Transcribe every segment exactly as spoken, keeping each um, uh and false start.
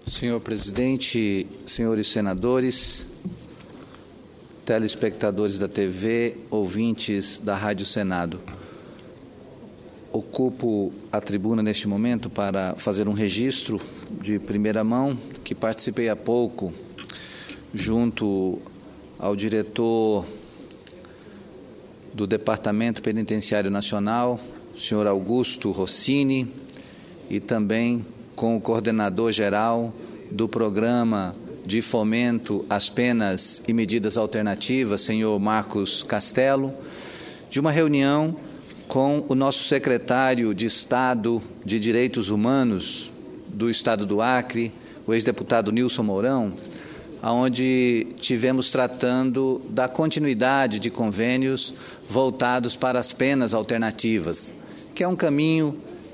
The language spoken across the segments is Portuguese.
Senhor presidente, senhores senadores, telespectadores da T V, ouvintes da Rádio Senado. Ocupo a tribuna neste momento para fazer um registro de primeira mão, que participei há pouco junto ao diretor do Departamento Penitenciário Nacional, senhor Augusto Rossini, e também com o coordenador-geral do Programa de Fomento às Penas e Medidas Alternativas, senhor Marcos Castelo, de uma reunião com o nosso secretário de Estado de Direitos Humanos do Estado do Acre, o ex-deputado Nilson Mourão, onde tivemos tratando da continuidade de convênios voltados para as penas alternativas, que é um caminho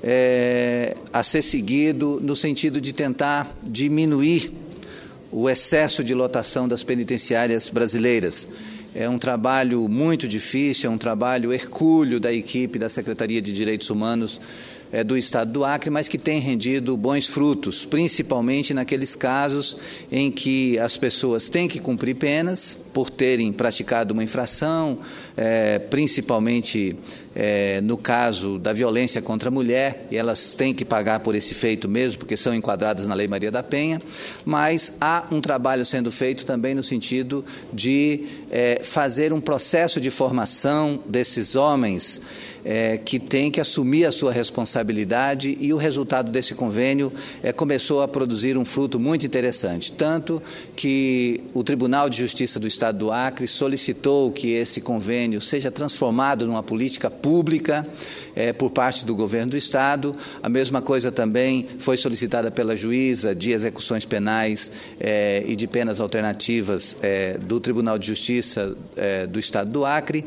é, a ser seguido no sentido de tentar diminuir o excesso de lotação das penitenciárias brasileiras. É um trabalho muito difícil, é um trabalho hercúleo da equipe da Secretaria de Direitos Humanos é, do Estado do Acre, mas que tem rendido bons frutos, principalmente naqueles casos em que as pessoas têm que cumprir penas por terem praticado uma infração, é, principalmente é, no caso da violência contra a mulher, e elas têm que pagar por esse feito mesmo, porque são enquadradas na Lei Maria da Penha, mas há um trabalho sendo feito também no sentido de é, fazer um processo de formação desses homens é, que têm que assumir a sua responsabilidade, e o resultado desse convênio é, começou a produzir um fruto muito interessante, tanto que o Tribunal de Justiça do Estado do Acre solicitou que esse convênio seja transformado numa política pública é, por parte do governo do Estado. A mesma coisa também foi solicitada pela juíza de execuções penais é, e de penas alternativas é, do Tribunal de Justiça é, do Estado do Acre,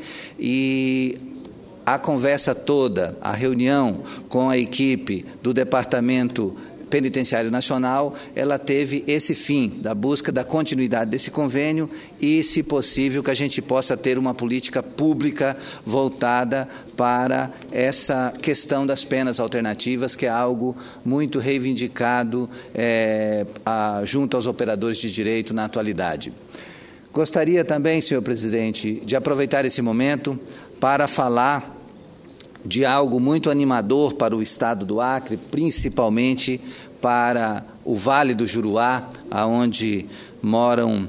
e a conversa toda, a reunião com a equipe do Departamento Penitenciário Nacional, ela teve esse fim, da busca da continuidade desse convênio e, se possível, que a gente possa ter uma política pública voltada para essa questão das penas alternativas, que é algo muito reivindicado é, a, junto aos operadores de direito na atualidade. Gostaria também, senhor presidente, de aproveitar esse momento para falar de algo muito animador para o Estado do Acre, principalmente para o Vale do Juruá, onde moram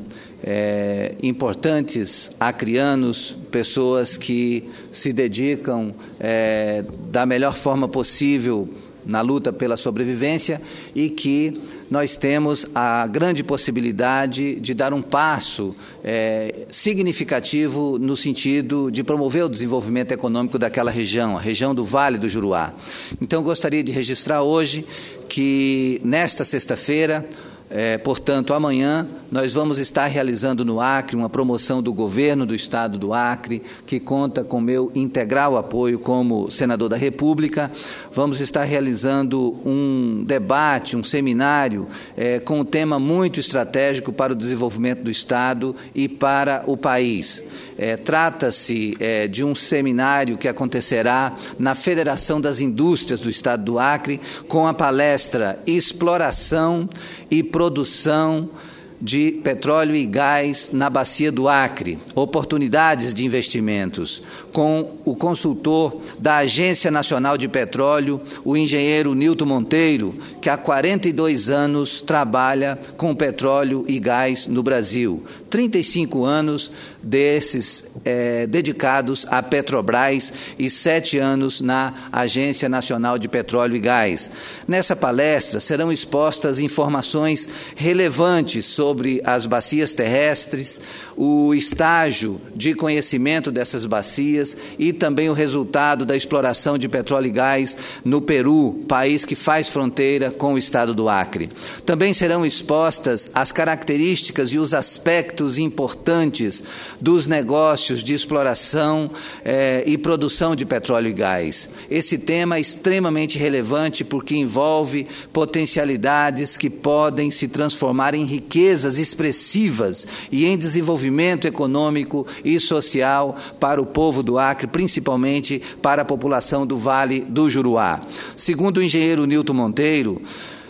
é, importantes acreanos, pessoas que se dedicam é, da melhor forma possível na luta pela sobrevivência, e que nós temos a grande possibilidade de dar um passo é, significativo no sentido de promover o desenvolvimento econômico daquela região, a região do Vale do Juruá. Então, gostaria de registrar hoje que, nesta sexta-feira, É, portanto, amanhã, nós vamos estar realizando no Acre uma promoção do governo do Estado do Acre, que conta com meu integral apoio como senador da República. Vamos estar realizando um debate, um seminário, é, com um tema muito estratégico para o desenvolvimento do Estado e para o país. É, trata-se é, de um seminário que acontecerá na Federação das Indústrias do Estado do Acre, com a palestra Exploração e Produção de Petróleo e Gás na Bacia do Acre, oportunidades de investimentos, com o consultor da Agência Nacional de Petróleo, o engenheiro Nilton Monteiro, que há quarenta e dois anos trabalha com petróleo e gás no Brasil. trinta e cinco anos desses é, dedicados à Petrobras e sete anos na Agência Nacional de Petróleo e Gás. Nessa palestra serão expostas informações relevantes sobre as bacias terrestres, o estágio de conhecimento dessas bacias e também o resultado da exploração de petróleo e gás no Peru, país que faz fronteira com o Estado do Acre. Também serão expostas as características e os aspectos importantes dos negócios de exploração eh, e produção de petróleo e gás. Esse tema é extremamente relevante porque envolve potencialidades que podem se transformar em riquezas expressivas e em desenvolvimento econômico e social para o povo do Acre, principalmente para a população do Vale do Juruá. Segundo o engenheiro Nilton Monteiro,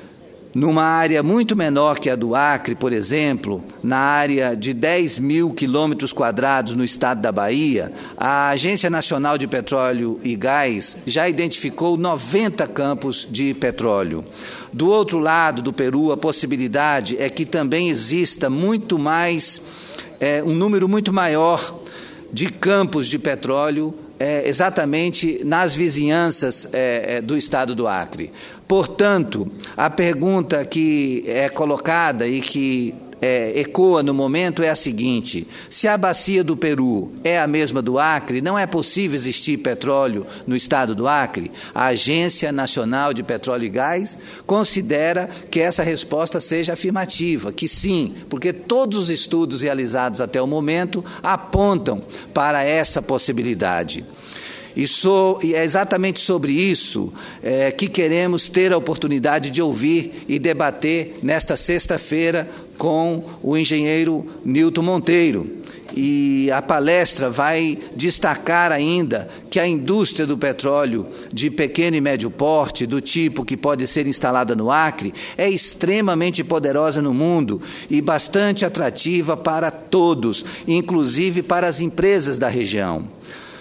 numa área muito menor que a do Acre, por exemplo, na área de dez mil quilômetros quadrados no estado da Bahia, a Agência Nacional de Petróleo e Gás já identificou noventa campos de petróleo. Do outro lado do Peru, a possibilidade é que também exista muito mais, é, um número muito maior de campos de petróleo, é, exatamente nas vizinhanças é, é, do estado do Acre. Portanto, a pergunta que é colocada e que é, ecoa no momento é a seguinte: se a bacia do Peru é a mesma do Acre, não é possível existir petróleo no estado do Acre? A Agência Nacional de Petróleo e Gás considera que essa resposta seja afirmativa, que sim, porque todos os estudos realizados até o momento apontam para essa possibilidade. E, sou, e é exatamente sobre isso é, que queremos ter a oportunidade de ouvir e debater nesta sexta-feira com o engenheiro Nilton Monteiro. E a palestra vai destacar ainda que a indústria do petróleo de pequeno e médio porte, do tipo que pode ser instalada no Acre, é extremamente poderosa no mundo e bastante atrativa para todos, inclusive para as empresas da região.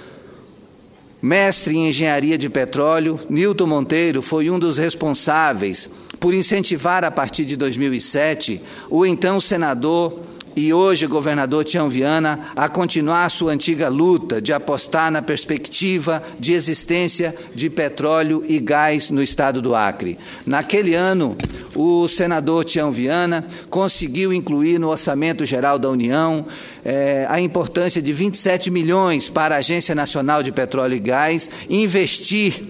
Mestre em engenharia de petróleo, Nilton Monteiro foi um dos responsáveis por incentivar, a partir de dois mil e sete, o então senador e hoje governador Tião Viana a continuar sua antiga luta de apostar na perspectiva de existência de petróleo e gás no estado do Acre. Naquele ano, o senador Tião Viana conseguiu incluir no Orçamento Geral da União eh, a importância de vinte e sete milhões para a Agência Nacional de Petróleo e Gás investir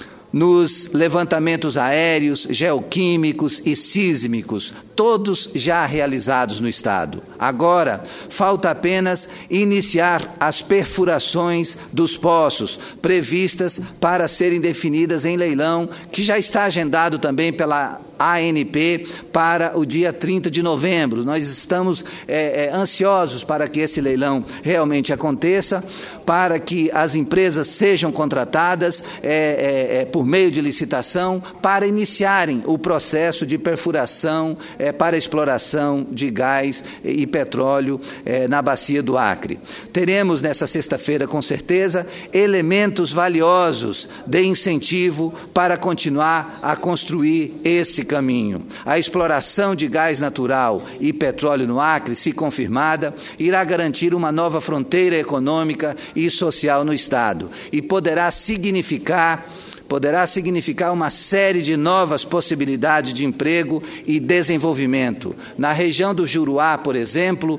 nos levantamentos aéreos, geoquímicos e sísmicos, todos já realizados no estado. Agora, falta apenas iniciar as perfurações dos poços, previstas para serem definidas em leilão, que já está agendado também pela A N P para o dia trinta de novembro. Nós estamos é, é, ansiosos para que esse leilão realmente aconteça, para que as empresas sejam contratadas é, é, é, por meio de licitação para iniciarem o processo de perfuração é, para exploração de gás e petróleo é, na bacia do Acre. Teremos nessa sexta-feira, com certeza, elementos valiosos de incentivo para continuar a construir esse caminho. A exploração de gás natural e petróleo no Acre, se confirmada, irá garantir uma nova fronteira econômica e social no estado e poderá significar poderá significar uma série de novas possibilidades de emprego e desenvolvimento. Na região do Juruá, por exemplo,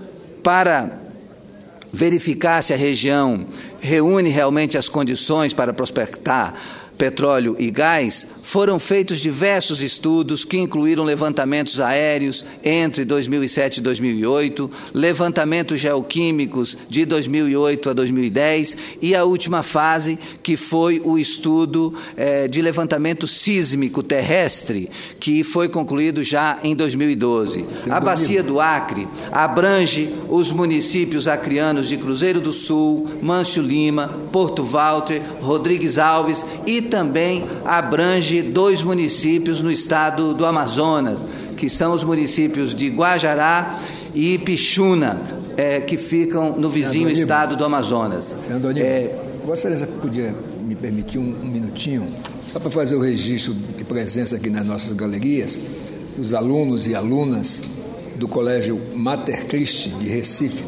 para verificar se a região reúne realmente as condições para prospectar petróleo e gás, foram feitos diversos estudos que incluíram levantamentos aéreos entre dois mil e sete e dois mil e oito, levantamentos geoquímicos de dois mil e oito a dois mil e dez e a última fase, que foi o estudo eh, de levantamento sísmico terrestre, que foi concluído já em dois mil e doze. A bacia do Acre abrange os municípios acreanos de Cruzeiro do Sul, Mâncio Lima, Porto Walter, Rodrigues Alves e também abrange dois municípios no estado do Amazonas, que são os municípios de Guajará e Pixuna, é, que ficam no vizinho Senador estado do Amazonas. Senador Aníbal, é, Vossa Excelência podia me permitir um, um minutinho, só para fazer o registro de presença aqui nas nossas galerias, dos alunos e alunas do Colégio Mater Christi de Recife.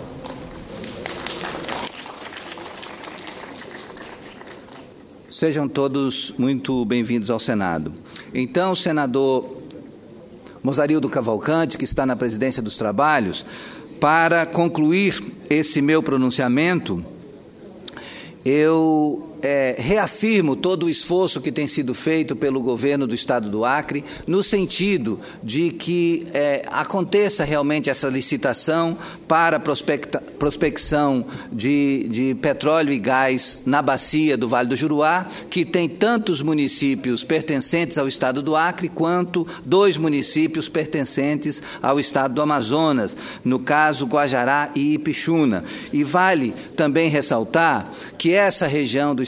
Sejam todos muito bem-vindos ao Senado. Então, o senador Mozarildo Cavalcante, que está na presidência dos trabalhos, para concluir esse meu pronunciamento, eu é, reafirmo todo o esforço que tem sido feito pelo governo do estado do Acre, no sentido de que é, aconteça realmente essa licitação para prospecta, prospecção de, de petróleo e gás na bacia do Vale do Juruá, que tem tantos municípios pertencentes ao estado do Acre, quanto dois municípios pertencentes ao estado do Amazonas, no caso Guajará e Ipixuna. E vale também ressaltar que essa região do estado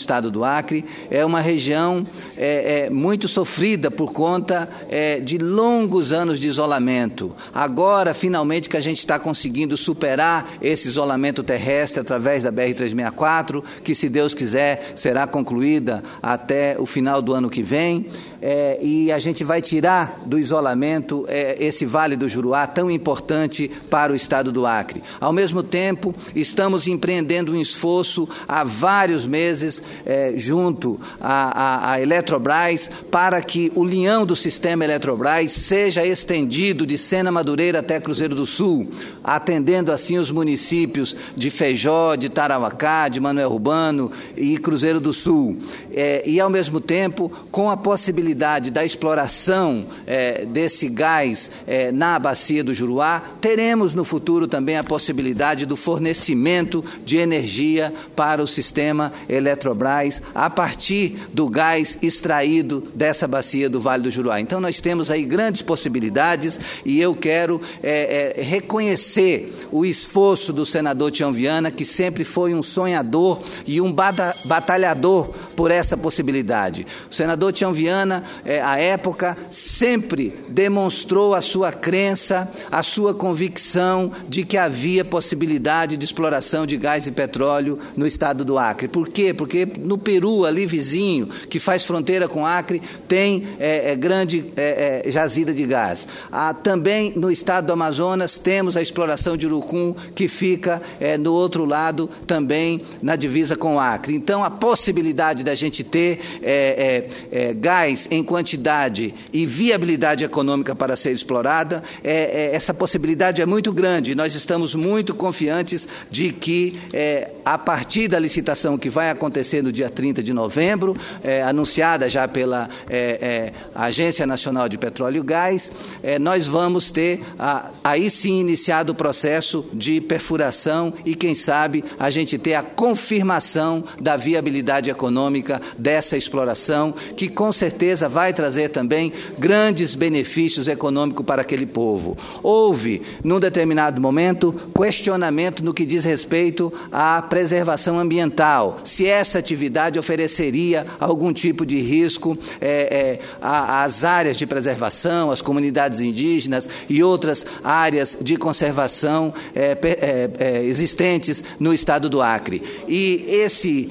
estado do Acre, é uma região é, é, muito sofrida por conta é, de longos anos de isolamento. Agora, finalmente, que a gente está conseguindo superar esse isolamento terrestre através da B R trezentos e sessenta e quatro, que, se Deus quiser, será concluída até o final do ano que vem, é, e a gente vai tirar do isolamento é, esse Vale do Juruá tão importante para o estado do Acre. Ao mesmo tempo, estamos empreendendo um esforço há vários meses é, junto à, à, à Eletrobras para que o linhão do sistema Eletrobras seja estendido de Sena Madureira até Cruzeiro do Sul, atendendo assim os municípios de Feijó, de Tarauacá, de Manoel Urbano e Cruzeiro do Sul. É, e, ao mesmo tempo, com a possibilidade da exploração é, desse gás é, na bacia do Juruá, teremos no futuro também a possibilidade do fornecimento de energia para o sistema Eletrobras a partir do gás extraído dessa bacia do Vale do Juruá. Então, nós temos aí grandes possibilidades e eu quero é, é, reconhecer o esforço do senador Tião Viana, que sempre foi um sonhador e um batalhador por essa possibilidade. O senador Tião Viana, é, à época, sempre demonstrou a sua crença, a sua convicção de que havia possibilidade de exploração de gás e petróleo no estado do Acre. Por quê? Porque no Peru, ali vizinho, que faz fronteira com o Acre, tem é, é, grande é, é, jazida de gás. Ah, também no estado do Amazonas temos a exploração de Urucum, que fica é, no outro lado, também na divisa com o Acre. Então, a possibilidade da gente ter é, é, é, gás em quantidade e viabilidade econômica para ser explorada, é, é, essa possibilidade é muito grande. Nós estamos muito confiantes de que, é, a partir da licitação que vai acontecer no dia trinta de novembro, é, anunciada já pela é, é, Agência Nacional de Petróleo e Gás, é, nós vamos ter, a, aí sim, iniciado o processo de perfuração e, quem sabe, a gente ter a confirmação da viabilidade econômica dessa exploração, que com certeza vai trazer também grandes benefícios econômicos para aquele povo. Houve, num determinado momento, questionamento no que diz respeito à preservação ambiental, se essa atividade ofereceria algum tipo de risco é, é, às áreas de preservação, às comunidades indígenas e outras áreas de conservação é, é, é, existentes no estado do Acre. E esse,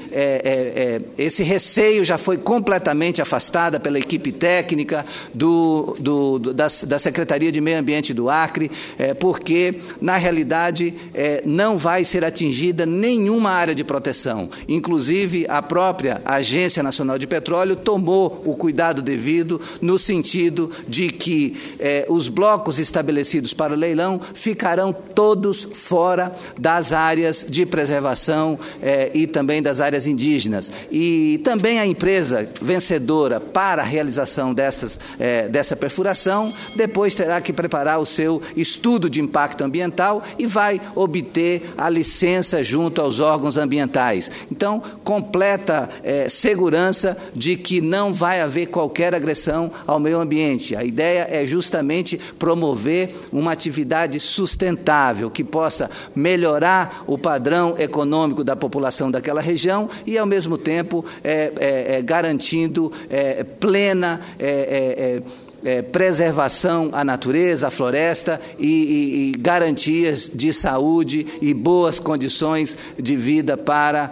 é, é, esse receio já foi completamente afastado pela equipe técnica do, do, do, da, da Secretaria de Meio Ambiente do Acre, é, porque, na realidade, é, não vai ser atingida nenhuma área de proteção. Inclusive, a própria Agência Nacional de Petróleo tomou o cuidado devido no sentido de que é, os blocos estabelecidos para o leilão ficarão todos fora das áreas de preservação é, e também das áreas indígenas. E também a empresa vencedora para a realização dessas, é, dessa perfuração depois terá que preparar o seu estudo de impacto ambiental e vai obter a licença junto aos órgãos ambientais. Então, completa é, segurança de que não vai haver qualquer agressão ao meio ambiente. A ideia é justamente promover uma atividade sustentável que possa melhorar o padrão econômico da população daquela região e, ao mesmo tempo, é, é, é, garantindo é, plena é, é, É, preservação à natureza, à floresta e, e, e garantias de saúde e boas condições de vida para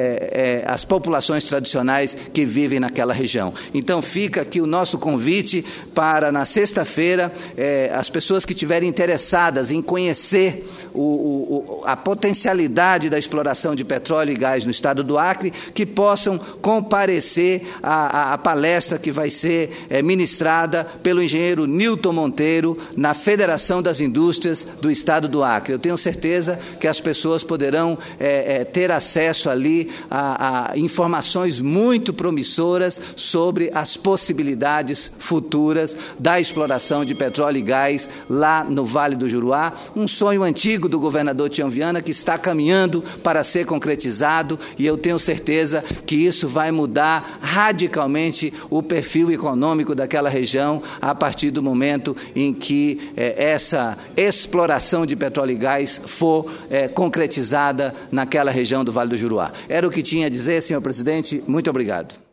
é, é, as populações tradicionais que vivem naquela região. Então, fica aqui o nosso convite para, na sexta-feira, é, as pessoas que estiverem interessadas em conhecer o, o, a potencialidade da exploração de petróleo e gás no estado do Acre, que possam comparecer à, à palestra que vai ser é, ministrada pelo engenheiro Nilton Monteiro, na Federação das Indústrias do Estado do Acre. Eu tenho certeza que as pessoas poderão é, é, ter acesso ali a, a informações muito promissoras sobre as possibilidades futuras da exploração de petróleo e gás lá no Vale do Juruá, um sonho antigo do governador Tião Viana que está caminhando para ser concretizado, e eu tenho certeza que isso vai mudar radicalmente o perfil econômico daquela região a partir do momento em que eh, essa exploração de petróleo e gás for eh, concretizada naquela região do Vale do Juruá. Era o que tinha a dizer, senhor presidente. Muito obrigado.